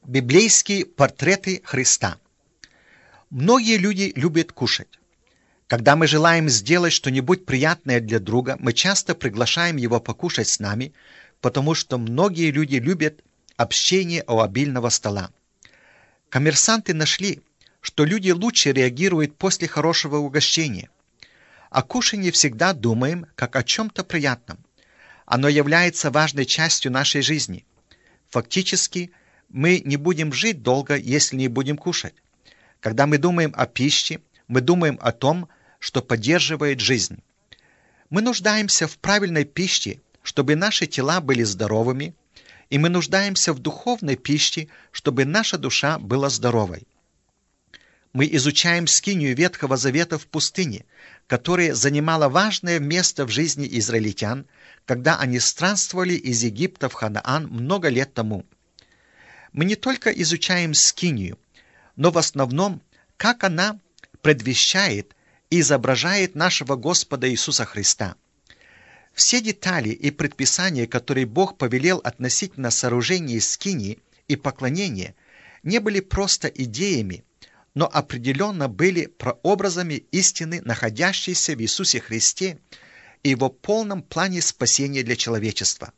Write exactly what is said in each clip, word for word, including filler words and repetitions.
Библейские портреты Христа. Многие люди любят кушать. Когда мы желаем сделать что-нибудь приятное для друга, мы часто приглашаем его покушать с нами, потому что многие люди любят общение у обильного стола. Коммерсанты нашли, что люди лучше реагируют после хорошего угощения. О кушании всегда думаем как о чем-то приятном. Оно является важной частью нашей жизни. Фактически, мы не будем жить долго, если не будем кушать. Когда мы думаем о пище, мы думаем о том, что поддерживает жизнь. Мы нуждаемся в правильной пище, чтобы наши тела были здоровыми, и мы нуждаемся в духовной пище, чтобы наша душа была здоровой. Мы изучаем скинию Ветхого Завета в пустыне, которая занимала важное место в жизни израильтян, когда они странствовали из Египта в Ханаан много лет тому. Мы не только изучаем скинию, но в основном, как она предвещает и изображает нашего Господа Иисуса Христа. Все детали и предписания, которые Бог повелел относительно сооружения скинии и поклонения, не были просто идеями, но определенно были прообразами истины, находящейся в Иисусе Христе и Его полном плане спасения для человечества.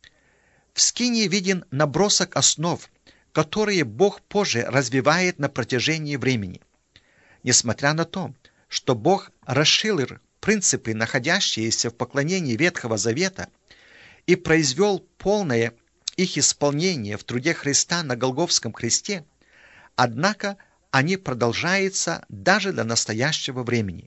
В скинии виден набросок основ, которые Бог позже развивает на протяжении времени. Несмотря на то, что Бог расширил принципы, находящиеся в поклонении Ветхого Завета, и произвел полное их исполнение в труде Христа на Голгофском кресте, однако они продолжаются даже до настоящего времени.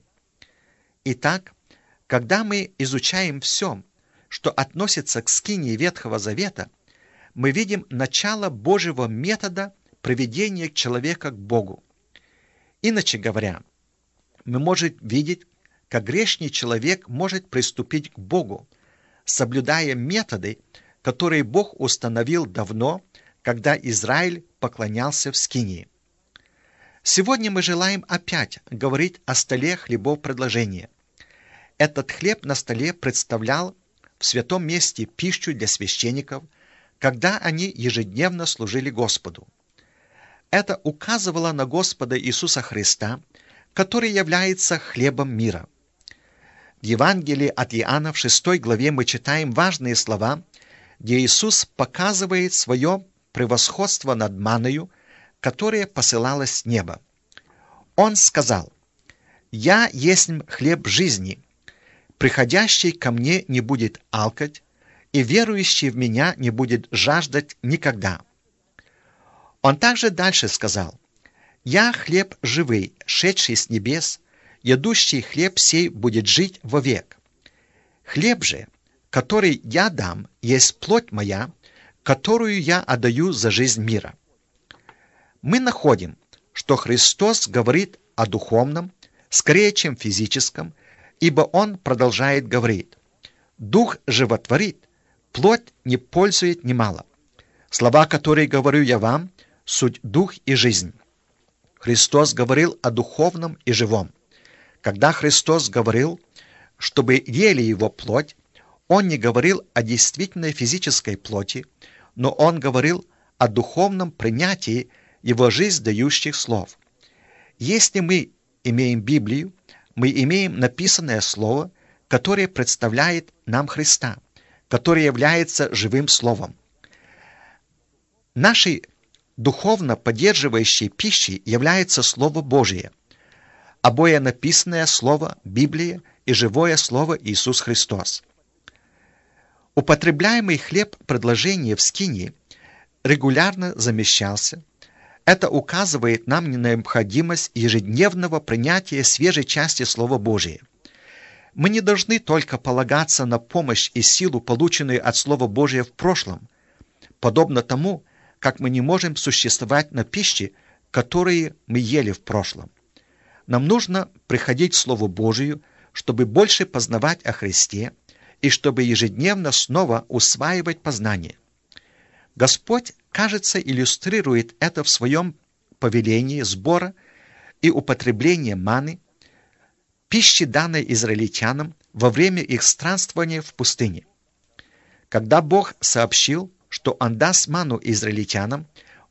Итак, когда мы изучаем все, что относится к скинии Ветхого Завета, мы видим начало Божьего метода приведения человека к Богу. Иначе говоря, мы можем видеть, как грешный человек может приступить к Богу, соблюдая методы, которые Бог установил давно, когда Израиль поклонялся в скинии. Сегодня мы желаем опять говорить о столе хлебов предложения. Этот хлеб на столе представлял в святом месте пищу для священников, когда они ежедневно служили Господу. Это указывало на Господа Иисуса Христа, который является хлебом мира. В Евангелии от Иоанна в шестой главе мы читаем важные слова, где Иисус показывает свое превосходство над манною, которая посылалась с неба. Он сказал: «Я есть хлеб жизни, приходящий ко мне не будет алкать, и верующий в меня не будет жаждать никогда». Он также дальше сказал: «Я хлеб живый, шедший с небес, едущий хлеб сей будет жить вовек. Хлеб же, который я дам, есть плоть моя, которую я отдаю за жизнь мира». Мы находим, что Христос говорит о духовном, скорее, чем физическом, ибо Он продолжает говорить: «Дух животворит, плоть не пользует немало. Слова, которые говорю я вам, суть дух и жизнь». Христос говорил о духовном и живом. Когда Христос говорил, чтобы ели Его плоть, Он не говорил о действительной физической плоти, но Он говорил о духовном принятии Его жизнь дающих слов. Если мы имеем Библию, мы имеем написанное слово, которое представляет нам Христа, который является живым словом. Нашей духовно поддерживающей пищей является Слово Божие, обоє написанное Слово Библия и живое Слово Иисус Христос. Употребляемый хлеб предложения в скинии регулярно замещался. Это указывает нам на необходимость ежедневного принятия свежей части Слова Божия. Мы не должны только полагаться на помощь и силу, полученную от Слова Божия в прошлом, подобно тому, как мы не можем существовать на пище, которую мы ели в прошлом. Нам нужно приходить к Слову Божию, чтобы больше познавать о Христе и чтобы ежедневно снова усваивать познание. Господь, кажется, иллюстрирует это в своем повелении сбора и употребления маны, пищи, данной израильтянам во время их странствования в пустыне. Когда Бог сообщил, что Он даст ману израильтянам,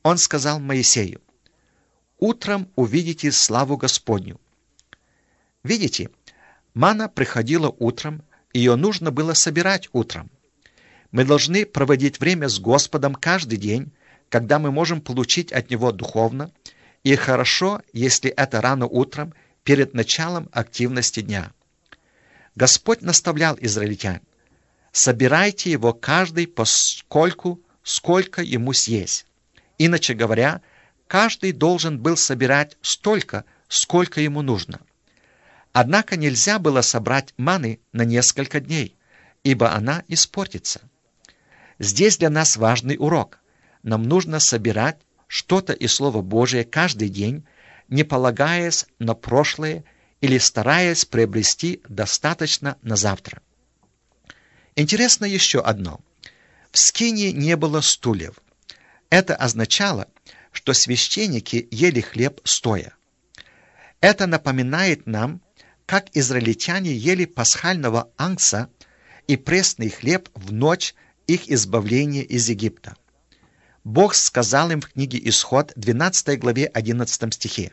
Он сказал Моисею: «Утром увидите славу Господню». Видите, манна приходила утром, ее нужно было собирать утром. Мы должны проводить время с Господом каждый день, когда мы можем получить от Него духовно, и хорошо, если это рано утром, перед началом активности дня. Господь наставлял израильтян: собирайте его каждый поскольку, сколько ему съесть. Иначе говоря, каждый должен был собирать столько, сколько ему нужно. Однако нельзя было собрать маны на несколько дней, ибо она испортится. Здесь для нас важный урок. Нам нужно собирать что-то из Слова Божия каждый день, не полагаясь на прошлое или стараясь приобрести достаточно на завтра. Интересно еще одно. В скинии не было стульев. Это означало, что священники ели хлеб стоя. Это напоминает нам, как израильтяне ели пасхального ангса и пресный хлеб в ночь их избавления из Египта. Бог сказал им в книге Исход, двенадцатой главе, одиннадцатом стихе: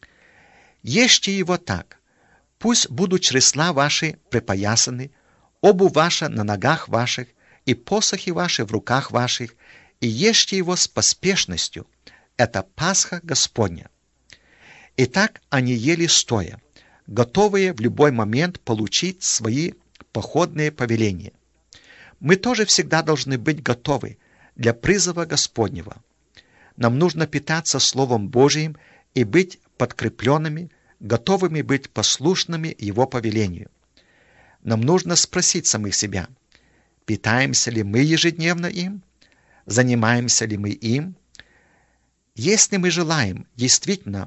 «Ешьте его так, пусть будут чресла ваши припоясаны, обувь ваша на ногах ваших, и посохи ваши в руках ваших, и ешьте его с поспешностью. Это Пасха Господня». Итак, они ели стоя, готовые в любой момент получить свои походные повеления. Мы тоже всегда должны быть готовы для призыва Господнего. Нам нужно питаться Словом Божиим и быть подкрепленными, готовыми быть послушными Его повелению. Нам нужно спросить самих себя: питаемся ли мы ежедневно им? Занимаемся ли мы им? Если мы желаем действительно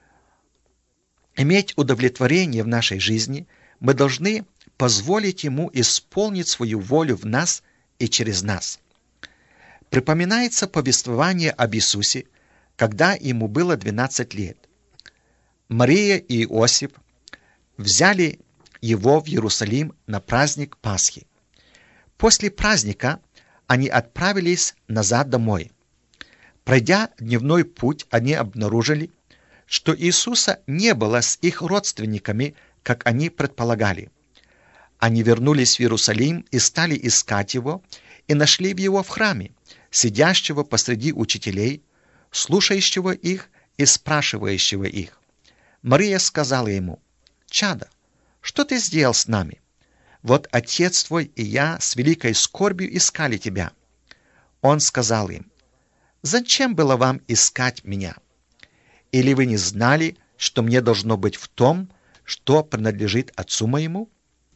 иметь удовлетворение в нашей жизни, мы должны позволить Ему исполнить свою волю в нас и через нас. Припоминается повествование об Иисусе, когда ему было двенадцать лет. Мария и Иосиф взяли его в Иерусалим на праздник Пасхи. После праздника они отправились назад домой. Пройдя дневной путь, они обнаружили, что Иисуса не было с их родственниками, как они предполагали. Они вернулись в Иерусалим и стали искать его, и нашли его в храме, сидящего посреди учителей, слушающего их и спрашивающего их. Мария сказала ему: «Чадо, что ты сделал с нами? Вот отец твой и я с великой скорбью искали тебя». Он сказал им: «Зачем было вам искать меня? Или вы не знали, что мне должно быть в том, что принадлежит отцу моему?»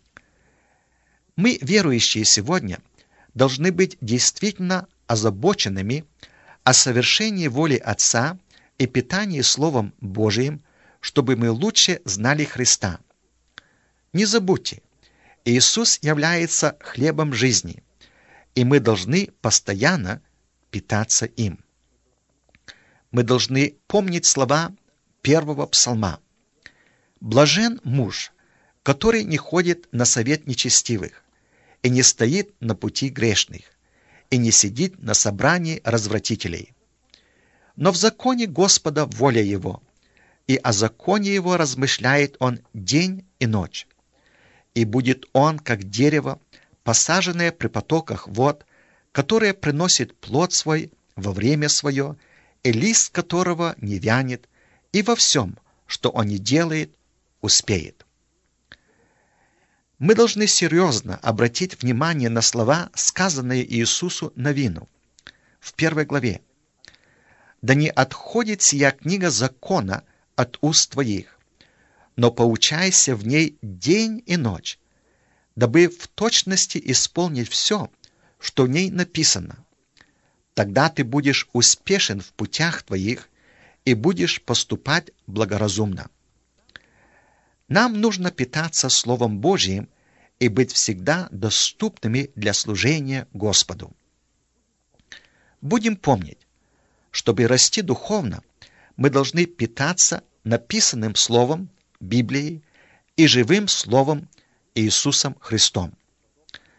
Мы, верующие сегодня, должны быть действительно озабоченными о совершении воли Отца и питании Словом Божиим, чтобы мы лучше знали Христа. Не забудьте, Иисус является хлебом жизни, и мы должны постоянно питаться им. Мы должны помнить слова первого псалма: «Блажен муж, который не ходит на совет нечестивых, и не стоит на пути грешных, и не сидит на собрании развратителей. Но в законе Господа воля его, и о законе его размышляет он день и ночь. И будет он, как дерево, посаженное при потоках вод, которое приносит плод свой во время свое, и лист которого не вянет, и во всем, что он не делает, успеет». Мы должны серьезно обратить внимание на слова, сказанные Иисусу Навину в первой главе: «Да не отходит сия книга закона от уст твоих, но поучайся в ней день и ночь, дабы в точности исполнить все, что в ней написано. Тогда ты будешь успешен в путях твоих и будешь поступать благоразумно». Нам нужно питаться Словом Божьим и быть всегда доступными для служения Господу. Будем помнить, чтобы расти духовно, мы должны питаться написанным Словом, Библией и живым Словом Иисусом Христом.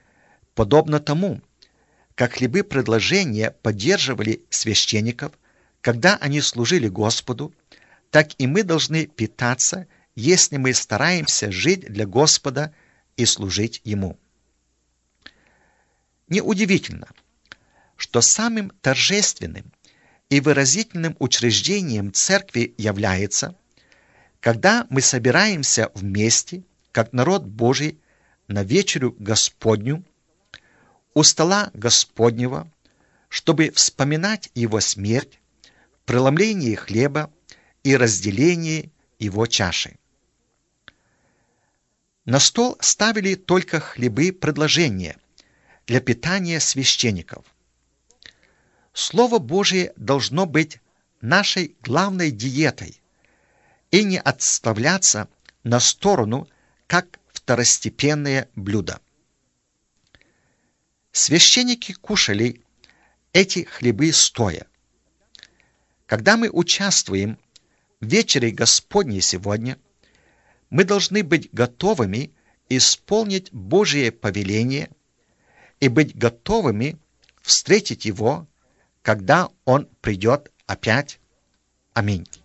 Подобно тому, как хлебы предложения поддерживали священников, когда они служили Господу, так и мы должны питаться, если мы стараемся жить для Господа и служить Ему. Неудивительно, что самым торжественным и выразительным учреждением церкви является, когда мы собираемся вместе, как народ Божий, на вечерю Господню, у стола Господнего, чтобы вспоминать Его смерть, преломление хлеба и разделение Его чаши. На стол ставили только хлебы предложения для питания священников. Слово Божие должно быть нашей главной диетой и не отставляться на сторону, как второстепенное блюдо. Священники кушали эти хлебы стоя. Когда мы участвуем в вечере Господней сегодня, мы должны быть готовыми исполнить Божие повеление и быть готовыми встретить Его, когда Он придет опять. Аминь.